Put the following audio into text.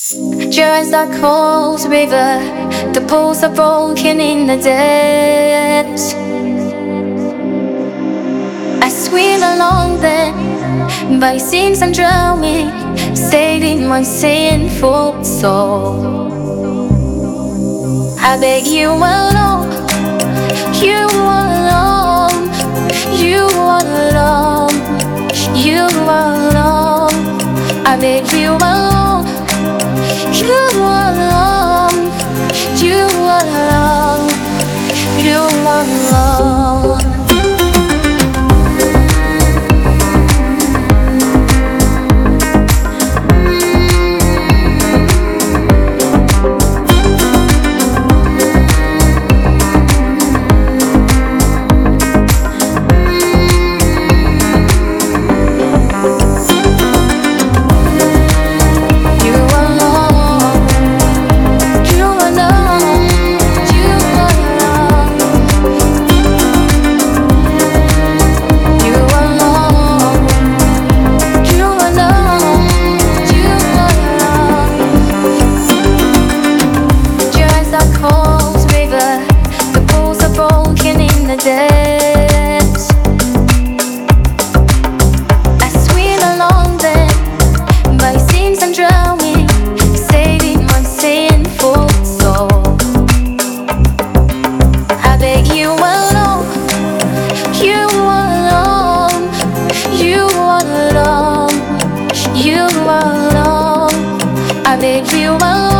Journeys are cold river, the pools are broken in the depths. I swim along them, but it seems I'm drowning, saving my sinful soul. I beg you alone, you alone, you alone, you alone. I beg you alone, you alone, you alone, you alone. Depths. I swim along them, but it seems I'm drowning, saving my sinful soul. I beg you alone, you alone, you alone, you alone. I beg you alone.